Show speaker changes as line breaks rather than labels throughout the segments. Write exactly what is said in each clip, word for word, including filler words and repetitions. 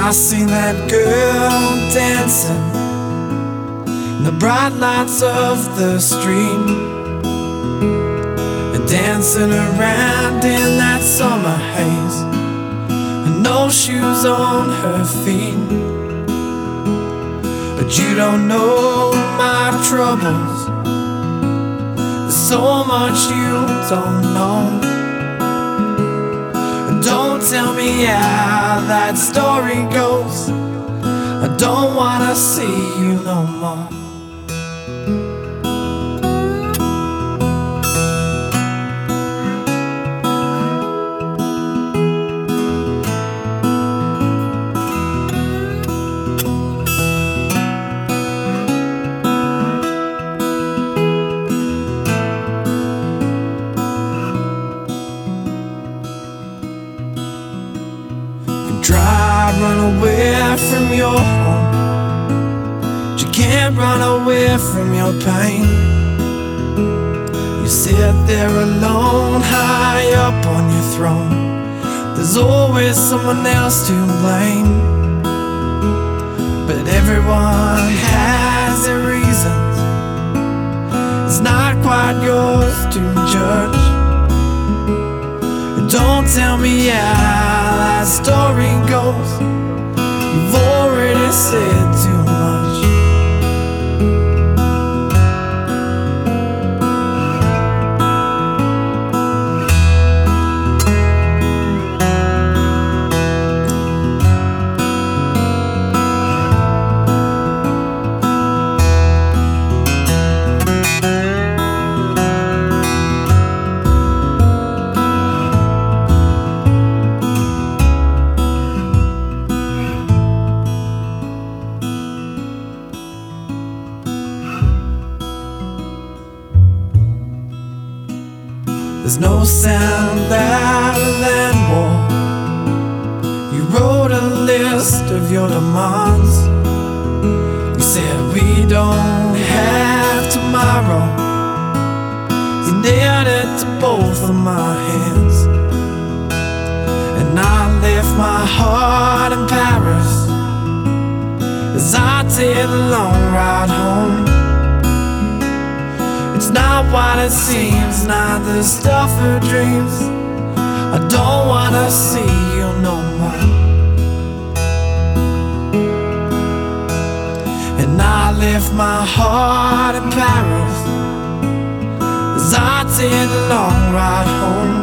I seen that girl dancing in the bright lights of the street, and dancing around in that summer haze, and no shoes on her feet. But you don't know my troubles, there's so much you don't know. Don't tell me how that story goes, I don't wanna see you no more. Try run away from your home, but you can't run away from your pain. You sit there alone, high up on your throne. There's always someone else to blame, but everyone has their reasons. It's not quite yours to judge. Don't tell me how that story goes, you've already said too much. There's no sound louder than war. You wrote a list of your demands. You said we don't have tomorrow. You nailed it to both of my hands, and I left my heart in Paris as I did a long ride home. It's not what it seems, not the stuff of dreams. I don't wanna see you no more. And I left my heart in Paris as I did a long ride home.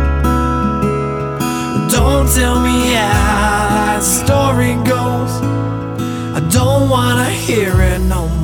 Don't tell me how that story goes, I don't wanna hear it no more.